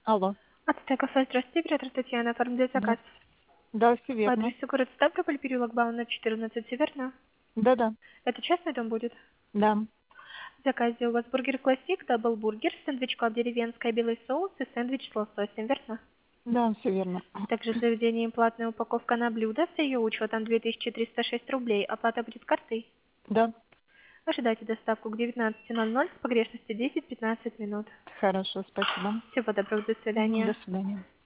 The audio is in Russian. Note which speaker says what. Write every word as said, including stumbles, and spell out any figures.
Speaker 1: Алло.
Speaker 2: Ацтек кафе, здравствуйте, оператор Татьяна, оформляет заказ.
Speaker 1: Здравствуйте. Да, все
Speaker 2: По
Speaker 1: верно.
Speaker 2: адресу город Ставрополь, переулок Бауна, четырнадцать, Северно.
Speaker 1: Да-да.
Speaker 2: Это частный дом будет?
Speaker 1: Да.
Speaker 2: В заказе у вас бургер классик, даблбургер, сэндвич клаб деревенская, белый соус и сэндвич с лососем, верно?
Speaker 1: Да, все верно.
Speaker 2: Также заведением платная упаковка на блюдо с ее учетом две тысячи триста шесть рублей. Оплата будет картой?
Speaker 1: Да.
Speaker 2: Ожидайте доставку к девятнадцати ноль ноль с погрешностью десять-пятнадцать минут.
Speaker 1: Хорошо, спасибо.
Speaker 2: Всего доброго, до
Speaker 1: Мгм,
Speaker 2: свидания.
Speaker 1: до свидания.